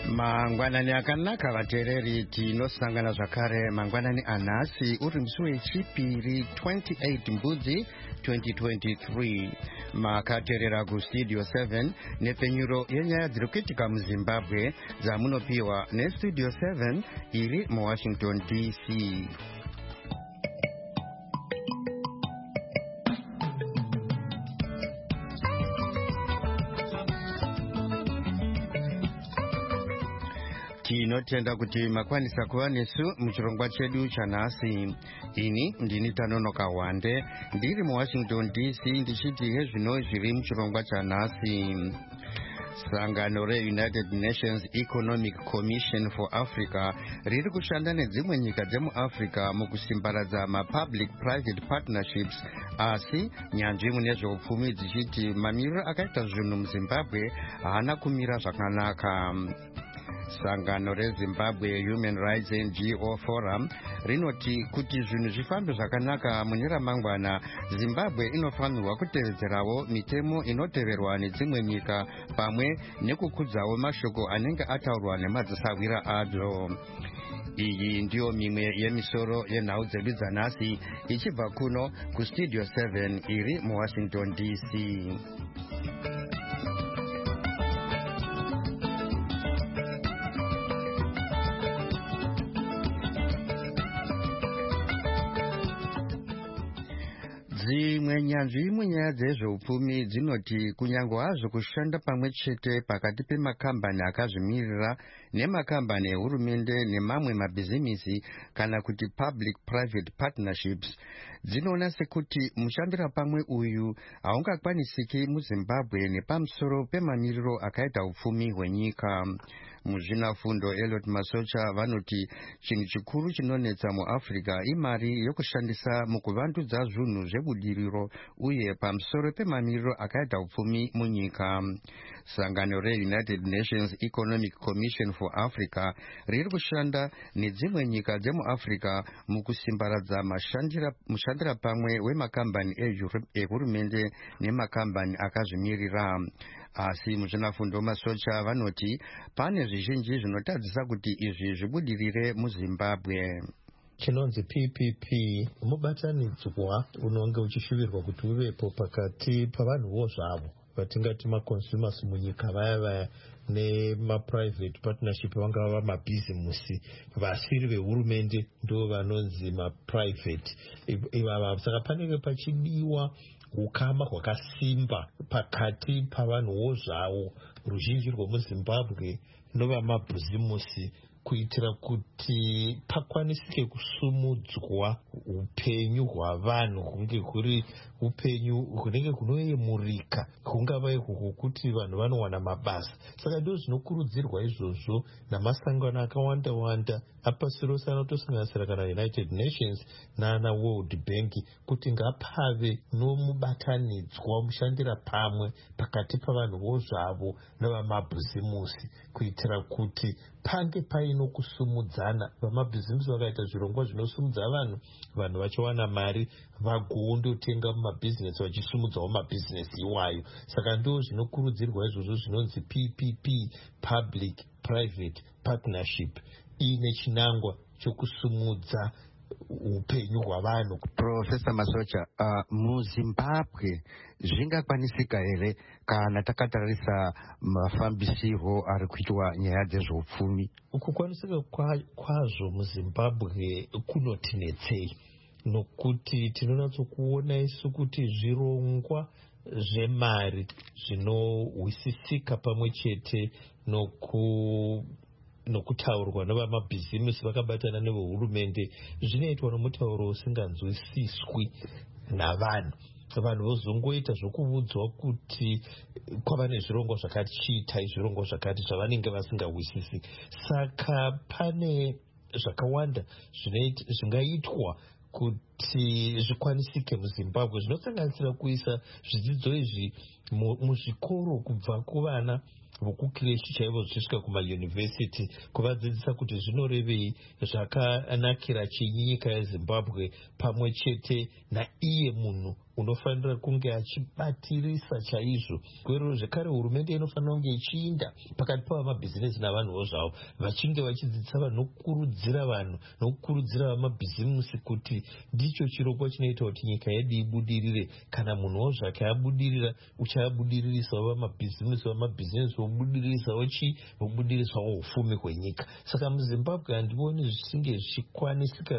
Mangwanani akanaka vateereri tinosangana zvakare mangwanani anhasi uri musi wechipiri 28 mbudzi 2023 makateerera kustudio 7 nepfenyuro yenyaya dziri kuitika muzimbabwe dzamunopiwa nestudio 7 iri muwashington dc. Tinotenda kuti makwanisa kuva nesu muchirongwa chedu chanhasi. Ini ndini Tanonoka Wande ndiri muwashington dc ndichiti hezvino zviri muchirongwa chanhasi. Sangano reUnited Nations Economic Commission for Africa riri kushanda nedzimwe nyika dzemuafrica mukusimbaradza mapublic-private partnerships, asi nyanzvi mune zveupfumi dzichiti mamiriro akaita zvinhu muzimbabwe haana kumira zvakanaka. Sangano reZimbabwe Human Rights NGO Forum rinoti kuti zvinhu zvifambe zvakanaka mune ramangwana, Zimbabwe inofanirwa kutevedzerawo mitemo inoteverwa nedzimwe nyika pamwe nekukudzawo mashoko anenge ataurwa nemadzisawira adzo. Iyi ndiyo mimwe yemisoro yenhau dzedu dzanhasi ichibva kuno kustudio 7 iri muwashington dc. Dzimwe nyanzvi munyaya dzezveupfumi dzinoti kunyange hazvo kushanda pamwe chete pakati pemakambani akazvimirira nemakambani ehurumende nemamwe mabhizimisi kana kuti public-private partnerships, dzinoona sekuti mushandira pamwe uyu haungakwanisiki muZimbabwe nepamusoro pemamiriro akaita upfumi hwenyika. Muzvinafundo Elliot Masocha vanoti chinhu chikuru chinonetsa muAfrica imari yokushandisa mukuvandudza zvinhu zvebudiriro uye pamusoro pemamiriro akaita upfumi munyika. Sangano reUnited Nations Economic Commission for Africa riri kushanda nedzimwe nyika dzemuAfrica mukusimbaradza mushandira pamwe wemakambani ehurumende nemakambani akazvimirira. Asi muzvinafundo Masocha vanoti pane zvizhinji zvinotadzisa kuti izvi zvibudirire muZimbabwe. Chinonzi PPP mubatanidzwa unonge uchishuvirwa kuti uvepo pakati pavanhuwo zvavo vatingati maconsumers munyika vaya nemaprivate partnership vangava vamabhizimusi vasiri vehurumende ndo vanonzi maprivate ivava. Saka panenge pachidiwa ukama hwakasimba pakati pavanhuwo zvavo ruzhinji rwemuZimbabwe novamabhizimusi kuitira kuti pakwanisike kusumudzwa upenyu hwavanhu hunge huri upenyu hunenge kunoyemurika, hungava ihwo hwokuti vanhu vanowana mabasa. Saka ndo zvinokurudzirwa izvozvo namasangano akawanda apasi rose anotosanganisira kana United Nations nana World Bank kuti ngapave nomubatanidzwa mushandira pamwe pakati pavanhuwo zvavo navamabhizimusi kuitira kuti pange paino kusumudzana. Vamabhizimusi vakaita zvirongwa zvinosumudza vanhu vachiwana mari vagondotenga mumabhizinesi vachisumudzawo mabhizinesi iwayo. Saka ndo zvinokurudzirwa izvozvo zvinonzi PPP, Public Private Partnership, ine chinangwa chokusumudza upenyu hwavanhu. Professor Masocha, muZimbabwe zvingakwanisika here kana takatarisa mafambisirwo ari kuitwa nyaya dzezveupfumi? Kukwanisika kwazvo muZimbabwe kunotinetsei nokuti tinonatsokuona isu kuti zvirongwa zvemari zvinohwisisika pamwe chete nokutaurwa nevamabhizimusi vakabatana nevehurumende zvinoitwa nomutauro usinganzwisiswi navanhu. Vanhu vozongoita zvokuudzwa kuti kwava nezvirongwa zvakati chiitai zvirongwa zvakati zvavanenge vasingahwisisi. Saka pane zvakawanda zvingaitwa kuti zvikwanisike muZimbabwe, zvinosanganisira kuisa zvidzidzo izvi muzvikoro kubva kuvana vokukireshi chaivo zvichisvika kumayunivhesiti, kuvadzidzisa kuti zvinorevei zvakanakira chinyika yeZimbabwe pamwe chete naiye munhu unofanira kunge achibatirisa chaizvo. Kwero zvekare hurumende inofanira kunge ichiinda pakati pavamabhizinesi navanhuwo zvavo, vachinge vachidzidzisa vanhu nokukurudzira vamabhizimusi kuti ndicho chirongwa chinoita kuti nyika yedu ibudirire. Kana munhuwo zvake abudirira, uchaabudirisawo vamabhizinesi vobudirisawo ufumi hwenyika. Saka muZimbabwe handioni zvichinge zvichikwanisika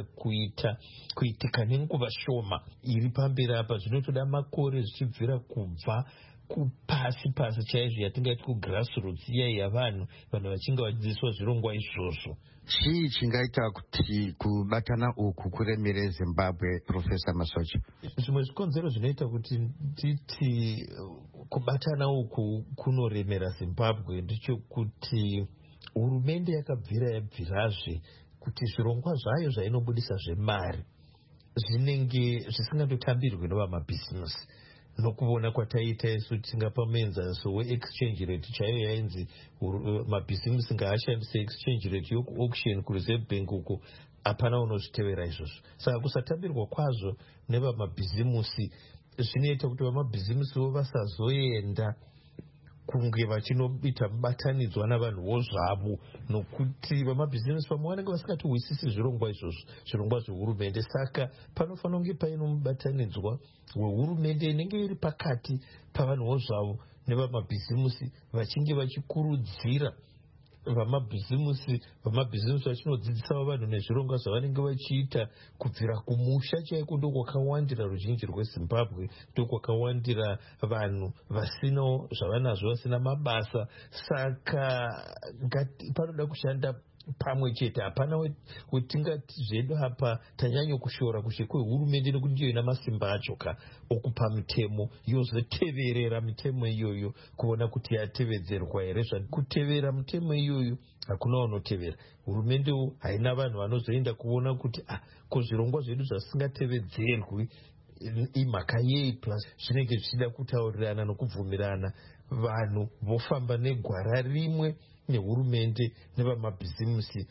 kuitika nenguva shoma iri pamberi apa. Zvinotoda makore zvichibvira kubva kupasi chaizvo, yatingati kugrassroots iya yavanhu vachinge vachidzidziswa zvirongwa izvozvo. Chii chingaita kuti kubatana uku kuremere Zimbabwe, Profesa Masocha? Zvimwe zvikonzero zvinoita kuti titi kubatana uku kunoremera Zimbabwe ndechekuti hurumende yabvirazve kuti zvirongwa zvayo zvainobudisa zvemari zvinenge zvisingatotambirwi novamabhizinesi. Nokuona kwataita isu tingapa muenzaniso we-exchange rate chaiyo yainzi mabhizinesi ngaashandise exchange rate yokuauction kureserve bank uko, hapana unozvitevera izvozvo. Saka kusatambirwa kwazvo nevamabhizimusi zvinoita kuti vamabhizimusiwo vasazoenda kunge vachinoita mubatanidzwa navanhuwo zvavo, nokuti vamabhizinesi vamwe vanenge vasingatihwisisi zvirongwa izvozvo, zvirongwa zvehurumende. Saka panofanira kunge paino mubatanidzwa wehurumende inenge iri pakati pavanhuwo zvavo nevamabhizimusi, vachinge vachikurudzira vamabhizimusi vachinodzidzisawo vanhu nezvirongwa zvavanenge vachiita kubvira kumusha chaiko. Ndokwakawandira ruzhinji rweZimbabwe, ndokwakawandira vanhu vasinawo zvavanazvo, vasina mabasa. Saka panoda kushanda pamwe chete. Hapana wetingati zvedu apa tanyanya kushora kushe kwehurumende nekuti ndiyo ina masimba acho okupa mitemo yozoteverera mitemo iyoyo kuona kuti yatevedzerwa here. Kutevera mitemo iyoyo hakuna unotevera. Hurumende haina vanhu vanozoenda kuona kuti zvirongwa zvedu zvasingatevedzerwi imhaka yei, plus zvinenge zvichida kutaurirana nokubvumirana. Vanhu vofamba negwara rimwe nehurumende nevamabhizimusi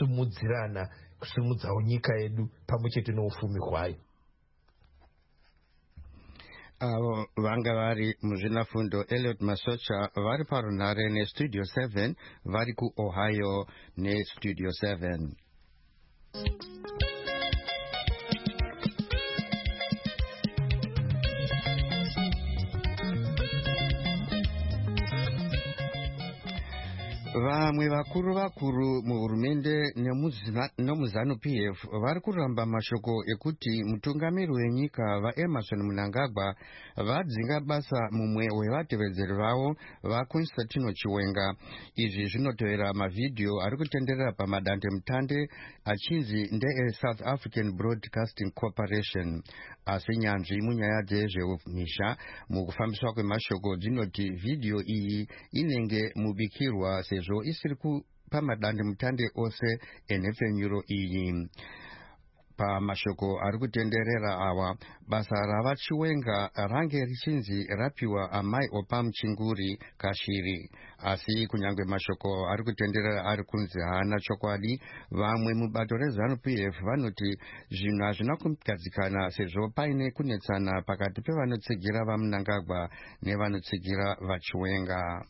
kusimudzawo nyika yedu pamwe chete neufumi hwayo. Avo vanga vari muzvinafundo Elliot Masocha vari parunhare nestudio 7, vari kuOhio nestudio 7. Vamwe vakuru muhurumende nemuZANU-PF vari kuramba mashoko ekuti mutungamiri wenyika vaEmmerson Mnangagwa vadzinga basa mumwe wevatevedzeri vavo vaConstantino Chiwenga. Izvi zvinotevera mavhidhiyo ari kutenderera pamadandemutande achinzi ndeeSouth African Broadcasting Corporation. Asi nyanzvi munyaya dzezveumisha mukufambiswa kwemashoko dzinoti vhidhiyo iyi inenge mubikirwa sezvo isiri pamadandemutande ose enhepfenyuro iyi. Pamashoko ari kutenderera awa, basa ravaChiwenga range richinzi rapiwa amai Opam Chinguri Kashiri. Asi kunyange mashoko ari kutenderera ari kunzi haana chokwadi, vamwe mubato reZANU-PF vanoti zvinhu hazvina kugadzikana sezvo paine kunetsana pakati pevanotsigira vaMnangagwa nevanotsigira vaChiwenga.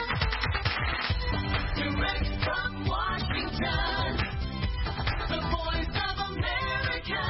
Direct from Washington, the voice of America,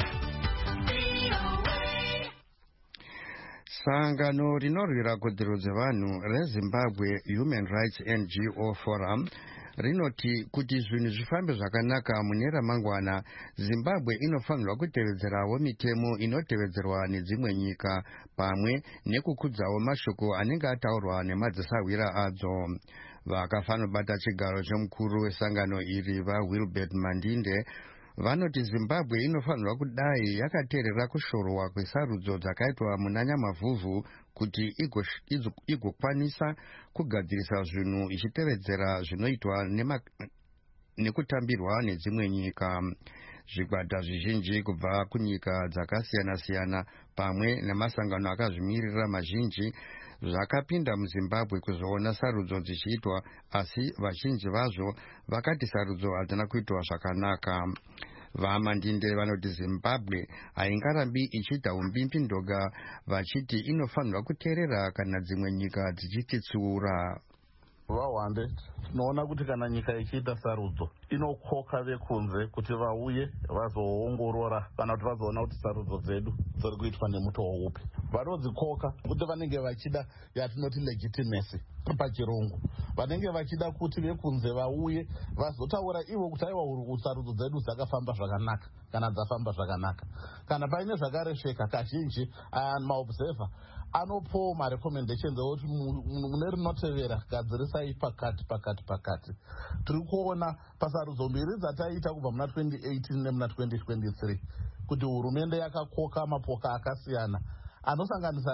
VOA. Sangano rinorwira kodzero dzevanhu reZimbabwe Human Rights NGO Forum rinoti kuti zvinhu zvifambe zvakanaka mune ramangwana, Zimbabwe inofanirwa kutevedzerawo mitemo inotevedzerwa nedzimwe nyika pamwe nekukudzawo mashoko anenge ataurwa nemadzisawira adzo. Vakafanobata chigaro chomukuru wesangano iri vaWilbert Mandinde vanoti Zimbabwe inofanirwa kudai yakateerera kushorwa kwesarudzo dzakaitwa muna Nyamavhuvhu kuti igokwanisa kugadzirisa zvinhu ichitevedzera zvinoitwa nekutambirwa nedzimwe nyika. Zvikwata zvizhinji kubva kunyika dzakasiyana-siyana pamwe namasangano akazvimirira mazhinji zvakapinda muZimbabwe kuzoona sarudzo dzichiitwa, asi vazhinji vazvo vakati sarudzo hadzina kuitwa zvakanaka. vaMandinde vanoti Zimbabwe haingarambi ichiita umbimbidoga vachiti inofanirwa kuteerera kana dzimwe nyika dzichititsuura. Vawande tinoona kuti kana nyika ichiita sarudzo inokoka vekunze kuti vauye vazoongorora kana kuti vazoona kuti sarudzo dzedu dziri kuitwa nemutoo upi. Vanodzikoka kuti vanenge vachida yatinoti legitimacy pachirungu, vanenge vachida kuti vekunze vauye vazotaura ivo kuti aiwa sarudzo dzedu dzakafamba zvakanaka kana dzafamba zvakanaka. Kana paine zvakaresheka kazhinji maobserver anopo marecommendations ekuti mune rinotevera gadzirisai pakati. Tiri kuona pasarudzo mbiri dzataita kubva muna 2018 nemuna 2023 kuti hurumende yakakoka mapoka akasiyana anosanganisa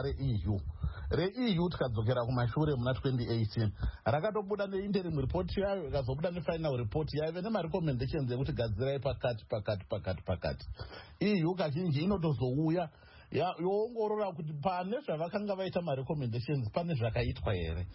reEU tikadzokera kumashure muna 2018 rakatobuda neinterim report yayo ikazobuda nefinal report yayo nemarecommendations ekuti gadzirai pakati. EU kazhinji inotozouya yoongorora kuti pane zvavakanga vaita marecommendations pane zvakaitwa here.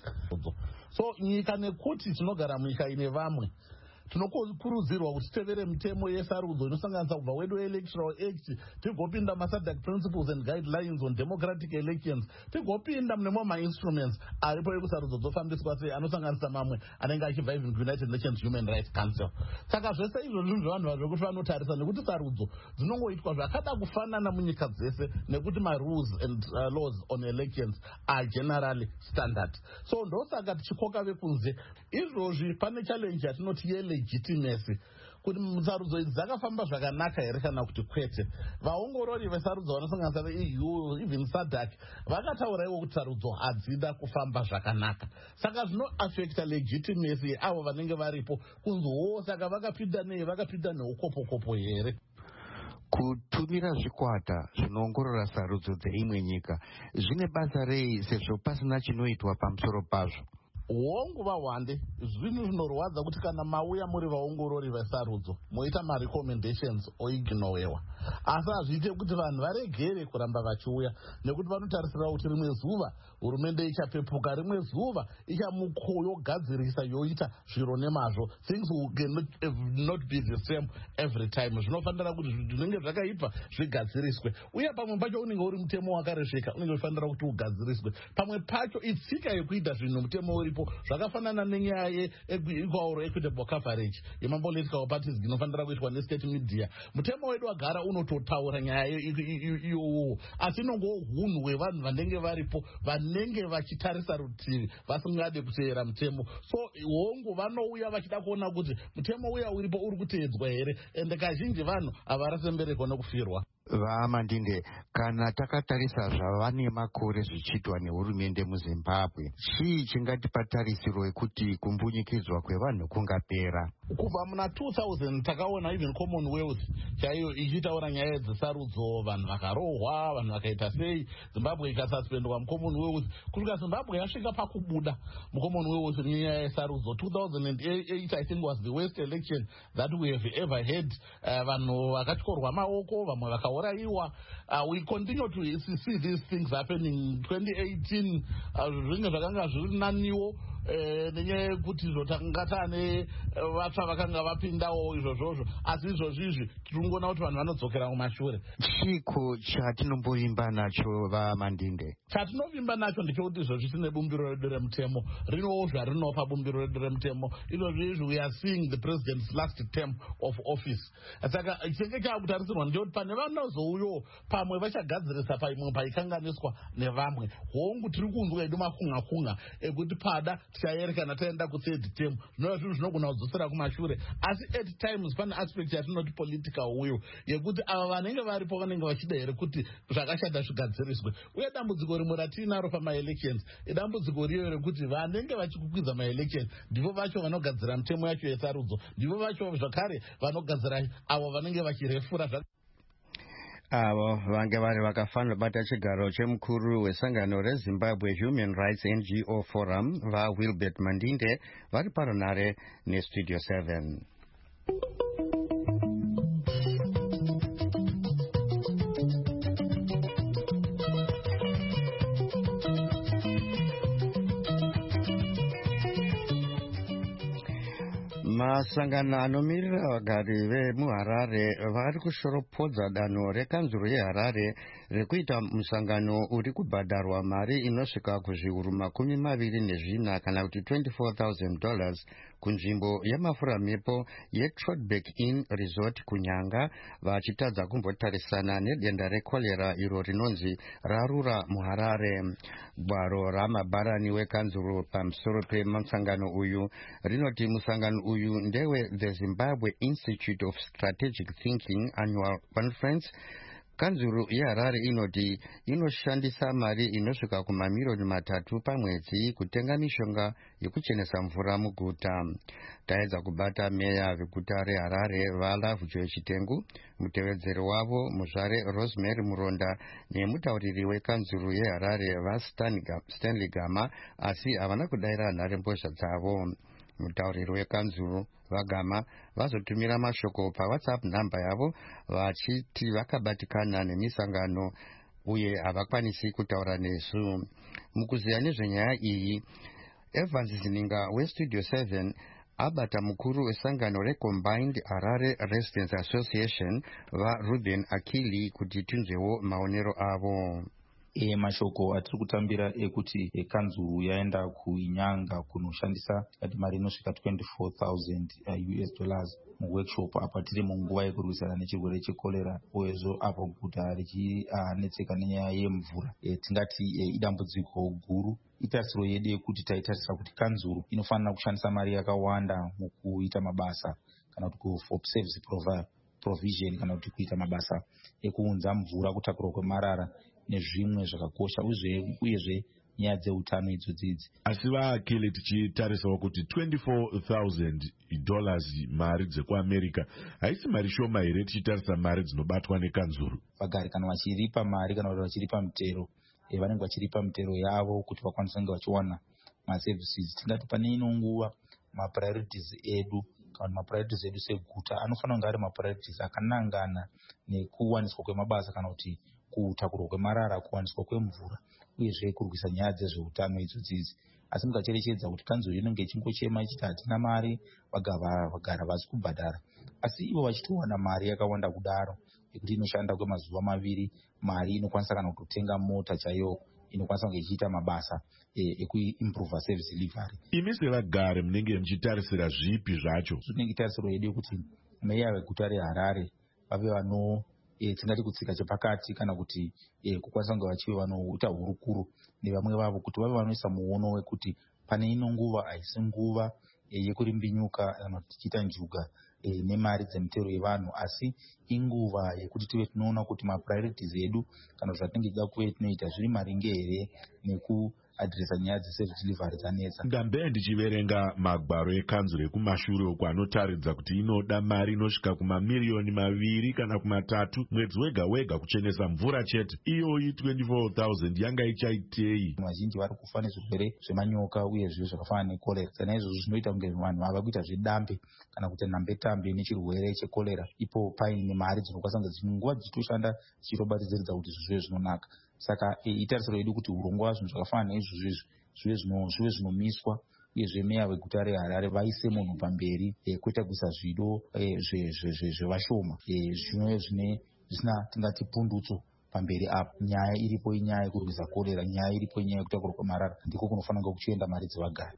So nyika nekuti tinogara munyika ine vamwe tinokurudzirwa kuti tevere mitemo yesarudzo inosanganisa kubva wedu Electoral Act, tigopinda maSADC Principles and Guidelines on Democratic Elections, tigopinda munemwe mainstruments aripo ekusarudzo dzofambiswa sei anosanganisa mamwe anenge achibva even United Nations Human Rights Council. Saka zvese izvo zvinhu zvavanhu zvekuti vanotarisa nekuti sarudzo dzinongoitwa zvakada kufanana munyika dzese nekuti rules and laws on elections are generally standard. So ndosaka tichikoka vekunze izvozvi pane challenge yatinoti legitimacy kuti sarudzo idzi dzakafamba zvakanaka here kana kuti kwete. Vaongorori vesarudzo vanosanganisa veEU even SADC vakataura ivo kuti sarudzo hadzida kufamba zvakanaka. Saka zvinoaffecta legitimacy avo vanenge varipo kunziwo saka vakapinda neukopokopo here. Kutumira zvikwata zvinoongorora sarudzo dzeimwe nyika zvine basa rei sezvo pasina chinoitwa pamusoro pazvo? Hongu vawande zvinhu zvinorwadza kuti kana mauya muri vaongorori vesarudzo moita marecommendations oignowewa, asi hazviite kuti vanhu varegere kuramba vachiuya nekuti vanotarisira kuti rimwe zuva hurumende ichapepuka, rimwe zuva ichamugadzirisa yoita zviro nemazvo. Things will not be the same every time. Zvinofanira kuti zvinenge zvakaipa zvigadziriswe, uye pamwe pacho unenge uri mutemo wakaresheka unenge uchifanira kuti ugadziriswe, pamwe pacho itsika yekuita zvinhu mutemo uripo zvakafanana nenyaya yeequal equitable coverage yemapolitical parties inofanira kuitwa nestate media. Mutemo wedu wagara unototaura nyaya iyowo, asi inongowo hunhu hwevanhu vanenge varipo vanenge vachitarisa rutivi vasingade kuteera mutemo. So hongu vanouya vachida kuona kuti mutemo uya uripo uri kuteedzwa here, ende kazhinji vanhu havarasemberekwa nekufirwa. VaMandinde, kana takatarisa zvava nemakore zvichiitwa nehurumende muZimbabwe, chii chingatipa tarisiro yekuti kumbunyikidzwa kwevanhu kungapera? Kubva muna 2000 takaona even Commonwealth chaiyo ichitaura nyaya dzesarudzo, vanhu vakarohwa, vanhu vakaita sei, Zimbabwe ikasuspendwa muCommonwealth. Kusvika Zimbabwe yasvika pakubuda muCommonwealth nenyaya yesarudzo. 2008 I think was the worst election that we have ever had. Vanhu vakatyorwa maoko, vamwe vakauraiwa. We continue to see these things happening. 2018 zvinge zvakanga zviri naniwo nenyaya yekuti zvotangatane vatsva vakanga vapindawo izvozvozvo, asi izvozvizvi tiringoona kuti vanhu vanodzokera kumashure. Chiko chatinomboimba nacho VaMandinde? Chatinovimba nacho ndechekuti izvozvi tine bumbiro redu remutemo rinowo zvarinopa bumbiro redu remutemo. Izvozvizvi we are seeing the president's last term of office. Saka chinenge chaakutarisirwa ndechekuti pane vanozouyo pamwe vachagadzirisa paimwe paikanganiswa nevamwe. Hongu tiri kunzwa edu makunga ekuti pada tichaerekana taenda kuthird term zvinova zvinhu zvinogona kudzosera kumashure, asi at times pane aspect yatinoti political will yekuti ava vanenge varipo vanenge vachida here kuti zvakashata zvigadziriswe. Uye dambudziko rimwe ratinaro pamaelections idambudziko riyo rekuti vanenge vachikukwidza maelections ndivo vacho vanogadzira mitemo yacho yesarudzo, ndivo vacho zvakare vanogadzira avo vanenge vachirefura avo vange vari vakafanira bata chigaro chemukuru wesangano reZimbabwe Human Rights NGO Forum vaWilbert Mandinde vari paronare neStudio 7. Masangano anomirira vagari vemuHarare vari kushoropodza danho rekanzuro yeHarare rekuita musangano uri kubhadharwa mari inosvika kuzviuru 24 kana kuti $24,000 kunzvimbo yemafuramhepo yeTrodbeck Inn Resort kunyanga, vachitadza kumbotarisana nedenda rekorera iro rinonzi rarura muHarare. Gwaro ramabharani wekanzuro pamusoro pemusangano uyu rinoti musangano uyu ndewe the Zimbabwe Institute of Strategic Thinking Annual Conference. Kanzuro yeHarare inoti inoshandisa mari inosvika kumamiliyoni 3 pamwedzi kutenga mishonga yekuchenesa mvura muguta. Taedza kubata meya veguta reHarare vaLovejoy Chitengu, mutevedzeri wavo muzvare Rosemary Muronda nemutauriri wekanzuro yeHarare vaStanley Gama, asi havana kudayira nharembozha dzavo. Mutauriri wekanzuro vaGama vazotumira mashoko paWhatsApp nhamba yavo vachiti vakabatikana nemisangano uye havakwanisi kutaura nesu. Mukuziya nezvenyaya iyi, Evans Zininga weStudio 7 abata mukuru wesangano reCombined Harare Residents Association vaRuben Akili kuti tinzwewo maonero avo. Mashoko atiri kutambira ekuti kanzuro yaenda kuinyanga kunoshandisa mari inosvika $24,000 muworkshop apa tiri munguva yekurwisana nechirwere chekorera, uyezvo apo guta richinetseka nenyaya yemvura. Tingati idambudziko guru. Itarisiro yedu yekuti taitarisa kuti kanzuro inofanira kushandisa mari yakawanda mukuita mabasa kana kuti for service provision kana kuti kuita mabasa ekuunza mvura, kutakurwa kwemarara nezvimwe zvakakosha, uyezve nyaya dzeutano idzodzidzi. Asi vaAkili tichitarisawo kuti $24,000 mari dzekuAmerica haisi mari shoma here tichitarisa mari dzinobatwa nekanzuro? Vagari kana vachiripa mari kana kuti vachiripa mutero, vanenge vachiripa mutero yavo kuti vakwanise kunge vachiwana maservices. Tingati pane ino nguva mapriorities edu kana mapriorities edu seguta anofanira kunge ari mapriorities akanangana nekuwaniswa kwemabasa kana kuti kutakurwa kwemarara, kuwaniswa kwemvura, uyezve kurwisa nyaya dzezveutano idzodzidzi. Asi mukacherechedza kuti kanzuro inenge ichingochema ichiti hatina mari, vagara vasi kubhadhara, asi ivo vachitowana mari yakawanda kudaro yekuti inoshanda kwemazuva 2, mari inokwanisa kana kutenga mota chaiyo inokwanisa kunge ichiita mabasa ekuimprove service delivery. Imi sevagari munenge muchitarisira zvipi zvacho? Tinenge tarisiro yedu yekuti meya veguta reHarare vave tingati kutsika chepakati kana kuti kukwanisa kunge vachive vanoita hurukuro nevamwe vavo kuti vave vanoisa muono wekuti pane ino nguva haisi nguva yekurimbinyuka kana tichiita njuga nemari dzemutero yevanhu, asi inguva yekuti tive tinoona kuti mapriorities edu kana zvatinenge tida kuve tinoita zviri maringe here nekuadhiresa nyaya dzeservice delivery dzanetsa. Ndambe ndichiverenga magwaro ekanzuro ekumashure uko anotaridza kuti inoda mari inosvika kumamiliyoni 2 kana kuma3 mwedzi wega wega kuchenesa mvura chete. Iyoyi 24,000 yanga ichaitei? Vazhinji vari kufa nezvirwere zvemanyoka uyezve zvakafanana nekorera. Naizvozvo zvinoita kunge vanhu vava kuita zvedambe kana kuti nhambetambe nechirwere chekorera. Ipo paine mari dzinokwanisa kunge nguva dzichitoshanda dzichitobatsiridza kuti zvive zvinonaka. Saka itarisiro yedu kuti urongwa zvinhu zvakafanana neizvozvo zvive zvinomiswa, uyezve meya veguta reHarare vaise munhu pamberi kwete kuisa zvido zvevashoma, zvimwe zvisina tingati pundutso pamberi apo. Nyaya iripo inyaya yekurwisa korera, nyaya iripo inyaya yekutakurwa kwemarara, ndiko kunofanira kunge kuchienda mari dzevagari.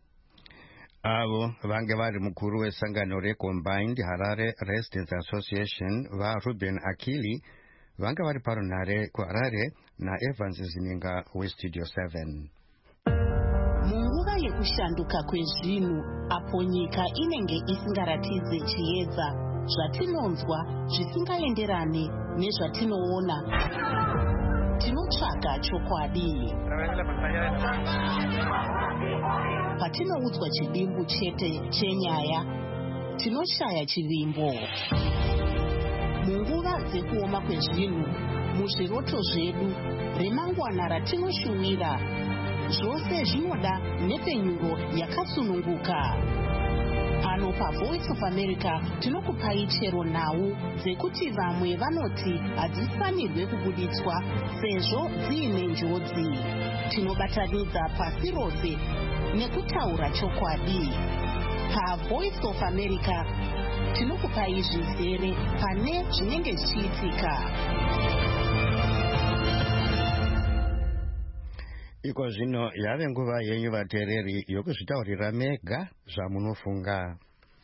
Avo vange vari mukuru wesangano reCombined Harare Residents Association vaRuben Akili vanga vari parunhare kuHarare naEvans Zininga weStudio 7. Munguva yekushanduka kwezvinhu, apo nyika inenge isingaratidze chiedza, zvatinonzwa zvisingaenderane nezvatinoona, tinotsvaga chokwadi. Patinoudzwa chidimbu chete chenyaya, tinoshaya chivimbo. Munguva dzekuoma kwezvinhu, muzviroto zvedu, remangwana ratinoshuwira, zvose zvinoda nhepfenyuro yakasununguka. Pano paVoice of America tinokupai chero nhau dzekuti vamwe vanoti hadzifanirwe kubuditswa sezvo dziine njodzi. Tinobatanidza pasi rose nekutaura chokwadi. paVoice of America tinokupai zvizere pane zvinenge zvichiitika. Iko zvino yave nguva yenyu vateereri yokuzvitaurira mega zvamunofunga.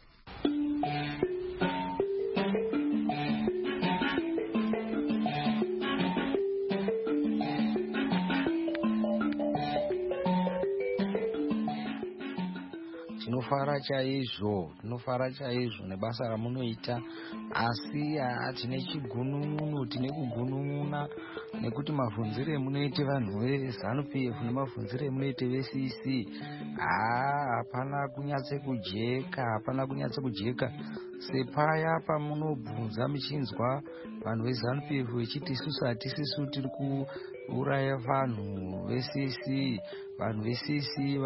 Tinofara chaizvo nebasa ramunoita, asi tine chigunun'unu, tine kugunun'una nekuti mabvunzire emunoite vanhu veZANU-PF nemabvunzire emunoite veCC hapana kunyatse kujeka sepaya pamunobvunza muchinzwa vanhu veZANU-PF vechiti isusu hatisisu tiri kuuraya vanhu veCC. Vanhu veCC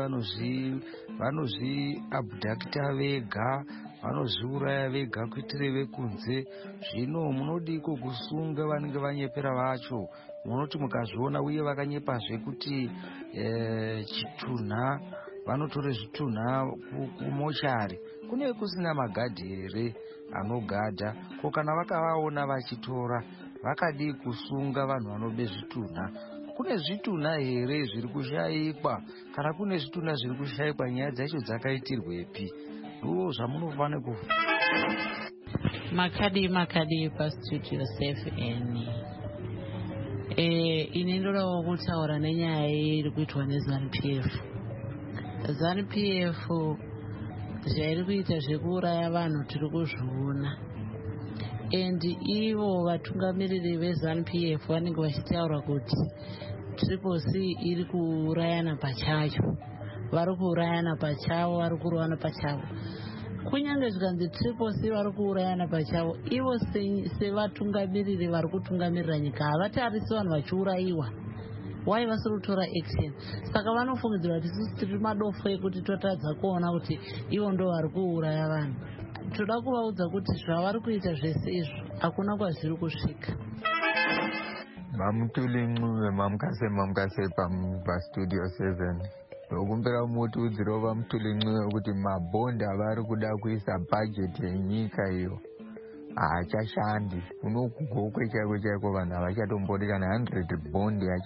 vanozviabhudhakita vega, vanozviuraya vega kuitire vekunze. Zvino munodiko kusunga vanenge vanyepera vacho? Munoti mukazviona uye vakanyepazve kuti chitunha, vanotore zvitunha kumochari. Kune kusina magadhi here anogadha? Ko kana vakavaona vachitora, vakadi kusunga vanhu vanobe zvitunha? Kune zvitunha here zviri kushayikwa? Kana kune zvitunha zviri kushayikwa, nyaya dzacho dzakaitirwepi? Ndo zvamunofanira kufunga. Makadi pastudio 7. Ine ndodawo kutaura nenyaya iri kuitwa neZANU-PF. ZANU-PF zvairi kuita zvekuuraya vanhu tiri kuzviona. And ivo vatungamiriri veZANU-PF vanenge vachitaura kuti Triple C iri kuurayana pachayo. Vari kuurayana pachavo, vari kurwana pachavo. Kunyange zvikanzi Triple C vari kuurayana pachavo, ivo sevatungamiriri vari kutungamirira nyika havatarisi vanhu vachiurayiwa. Why vasiri kutora action? Saka vanofungidzira kuti isusu tiri madofo ekuti totadza kuona kuti ivo ndo vari kuuraya vanhu. Toda kuvaudza kuti zvavari kuita zvese izvo hakuna kwazviri kusvika. Mamutuli mamukase pastudio 7. Ndokumbira mutiudziro vamutuli kuti mabhondi avari kuda kuisa bhajeti yenyika iyo haachashandi. Unokugokwe chaiko vanhu havachatombodi kana 100 bhondi yacho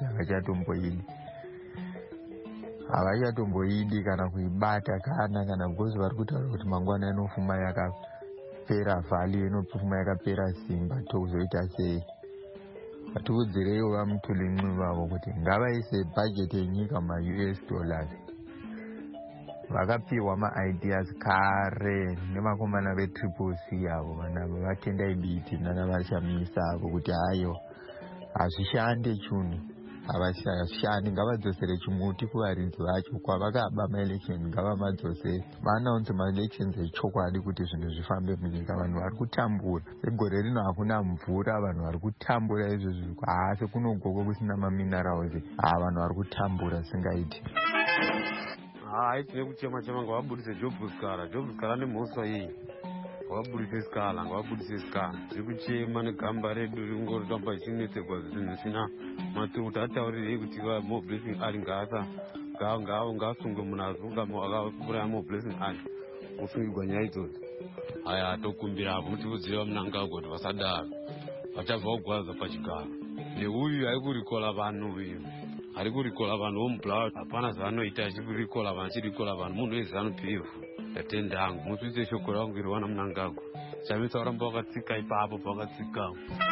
havachatomboidi kana kuibata kana because vari kutaura kuti mangwana inofuma yakapera vhali, inofuma yakapera simba, tokuzoita sei? Vatiudzireiwo vamutuli vavo kuti ngavaise bhajeti yenyika ma-US dollars. Vakapiwa ma-ideas kare nemakomana veTriple C avo, vanhu vatendai biti nanavashamisa avo kuti hayo hazvishande chunhu, havashandi. Ngavadzosere chimuti kuvaridzi vacho kwavakaba maelection, ngavamadzosere vaanaunze maelections echokwadi kuti zvinhu zvifambe munyika. Vanhu vari kutambura segore rino, hakuna mvura, vanhu vari kutambura izvozvo. Asi kunogoko kusina maminerals, vanhu vari kutambura singaiti. Tine kuchema ngavabudise Jobs-Skala nemhosva iyi. Ngavabudise Skala. Tiri kuchema negamba redu ringorotamba ichinetserwa zvinhu zvisina matuta. Ataurirei kuti More Blessing Ali ngaasungwe munhu akauraya More Blessing Ali. Kusungirwa nyaya idzodzo. Haya, tokumbira apo mutiudzire vamunangagwa kuti vasadaro. Vachabva kugwaza pachigaro. Neuyu ari kurikola vanhu uyu. Ari kurikola vanhu vomublawa. Hapana zvaanoita achirikola vanhu. Munhu weZANU-PF. Ndatenda hangu. Mutsvitse shoko rangu iri wana munangagwa. Chamisa uramba wakatsika ipapo pawakatsika.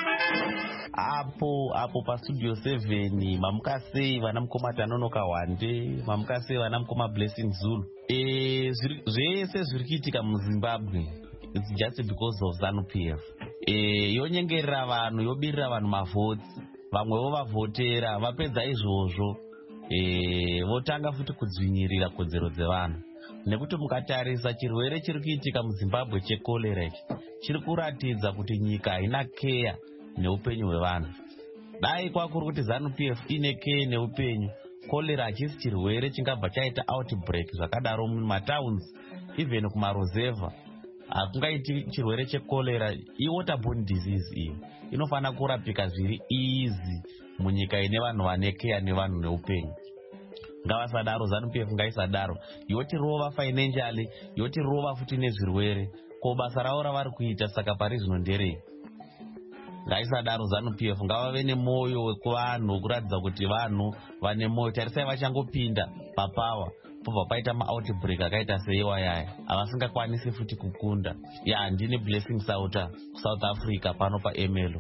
Apo pastudio 7 mamukasei vana mukoma Tanonoka Wande, mamukasei vana mukoma Blessing Zulu. Zvese zviri kuitika muZimbabwe, it's just because of ZANU-PF. Yonyengerera vanhu, yobirira vanhu mavhotsi, vamwe vovavhotera, vapedza izvozvo votanga futi kudzvinyirira kodzero dzevanhu. Nekuti mukatarisa chirwere chiri kuitika muZimbabwe chekolera chiri kuratidza kuti nyika haina keya neupenyu hwevanhu. Dai kwakuri kuti ZANU-PF ine keya neupenyu, kolera hachisi chirwere chingabva chaita outbreak zvakadaro mumatowns, even kumarozeva. Hakungaiti chirwere chekolera, waterborne disease iyi inofanira kurapika zviri easy munyika ine vanhu vane keya nevanhu neupenyu. ngavasadaro, ZANU-PF ngaisadaro, yotirova financially, yotirova futi nezvirwere. Ko basa ravo ravari kuita saka pari zvino nderei? Ngaisadaro ZANU-PF, ngavave nemoyo wekuvanhu, wekuratidza kuti vanhu vane moyo. Tarisai vachangopinda papawa pobva paita ma-outbreak akaita seiwa yaya, avasingakwanisi futi kukunda. Ndine Blessing Sauta, South Africa, pano paML.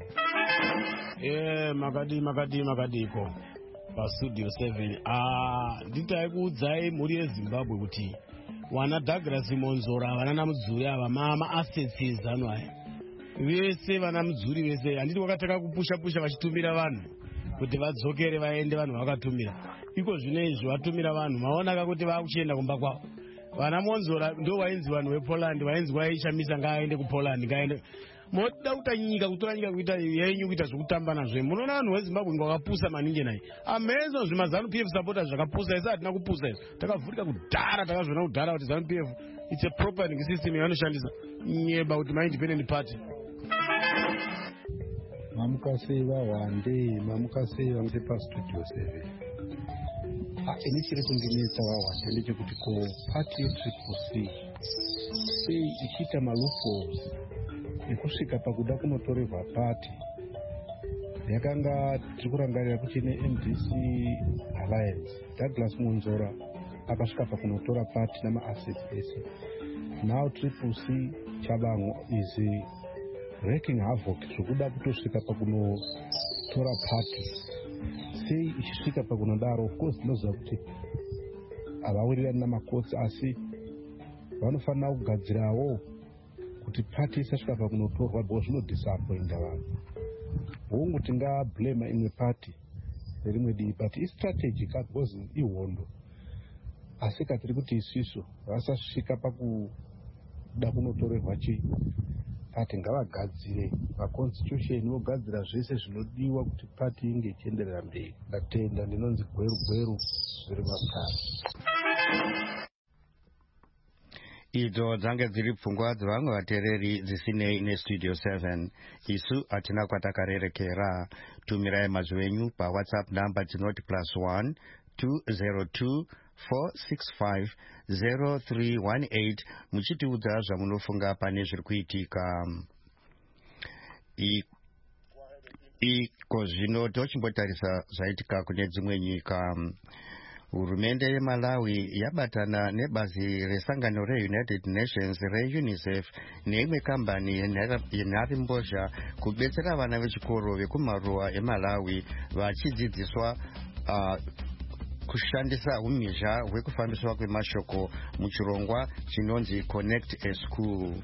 makadiko pastudio 7. Nditai kuudzai mhuri yeZimbabwe kuti wana Douglas Monzora, vana namudzuri ava ma-assets ezanu aya vese, vana mudzuri vese. Handiti wakataka kupusha vachitumira vanhu kuti vadzokere vaende, vanhu vakatumira iko zvino izvi vatumira vanhu maonaka kuti vakuchienda kumba kwavo. Vana Monzora ndo vainzi vanhu vePoland, vainzi vaishamisa ngaaende kuPoland, ngaaende. Moda kuta nyika, kutora nyika kuita yenyu, kuita zvekutamba nazvo. Munoona vanhu veZimbabwe ngavakapusa maningi naye. Amezo zvima ZANU-PF supporters zvakapusa, isi hatina kupusa izvo. Takavhurika kudhara, takazviona kudhara kuti ZANU-PF it's a proper system yanoshandisa nyeba kuti ma-independent party. Mamukaseva Wande, mamukaseva nge pastudio 7. Ini chiri kundinetsa Wande ndechekuti ko party yeTCC sei ichiita maluphos ekusvika pakuda kunotorerwa party. Yakanga tikurangarira kuchine MDC Alliance, Douglas Monzora akasvika pakunotora party nama-assets ese. Now CCC Chabango is wreaking havoc zvokuda kutosvika pakunotora party. Sei ichisvika pakunodaro, of course tinoziva kuti havawirirani namakotsi, asi vanofanira kugadzirawo kuti party isasvika pakunotorwa, because zvinodisappointa vanhu. Hongu tingablame imwe party nerimwe divi, but istrategy because ihondo. Asi katiri kuti isiso vasasvika pakuda kunotorerwa party, ngavagadzire maconstitution, vogadzira zvese zvinodiwa kuti party inge ichienderera mberi. Ndatenda, ndinonzi gweru zviri makare. Idzo dzange dziri pfungwa dzevamwe vateereri dzisinei nestudio 7. Isu hatina kwatakarerekera. Tumirai mazwi enyu paWhatsApp namba dzinoti +1 202 465 0318 muchitiudza zvamunofunga pane zviri kuitika. Iko zvino tochimbotarisa zvaitika kune dzimwe nyika. Hurumende yeMalawi yabatana nebazi resangano reUnited Nations reUNICEF neimwe kambani yenharimbozha kubetsera vana vechikoro vekumaruwa eMalawi vachidzidziswa kushandisa umhizha hwekufambiswa kwemashoko muchirongwa chinonzi Connect a School.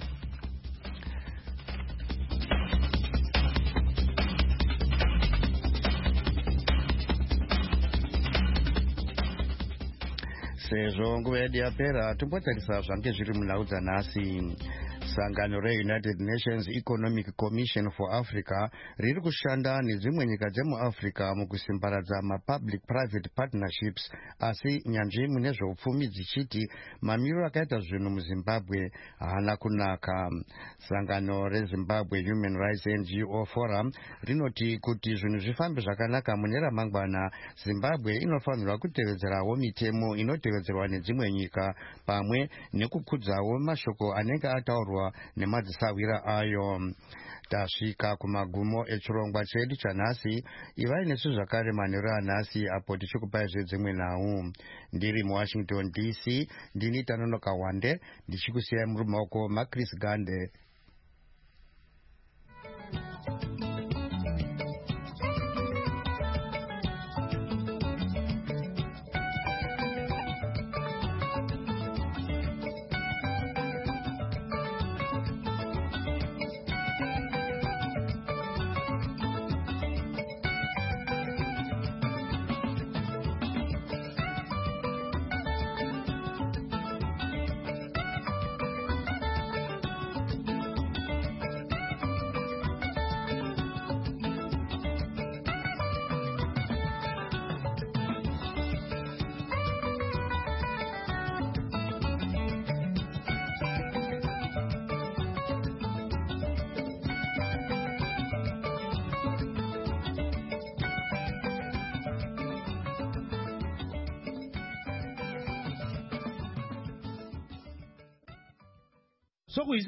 Sezvo nguva yedu yapera, tombotarisa zvange zviri munhau dzanhasi. Sangano reUnited Nations Economic Commission for Africa riri kushanda nedzimwe nyika dzemuAfrica mukusimbaradza ma-public-private partnerships, asi nyanzvi mune zveupfumi dzichiti mamiriro akaita zvinhu muZimbabwe haana kunaka. Sangano reZimbabwe Human Rights NGO Forum rinoti kuti zvinhu zvifambe zvakanaka mune ramangwana, Zimbabwe inofanirwa kutevedzerawo mitemo inotevedzerwa nedzimwe nyika, pamwe nekukudzawo mashoko anenge ataurwa nemadzisawira ayo. Tasvika kumagumo echirongwa chedu chanhasi. Ivai nesu zvakare manheru anhasi apo tichikupai zvedzimwe nhau. Ndiri muWashington DC, ndini Tanonoka Wande, ndichikusiyai muri mumaoko maChris Gande. so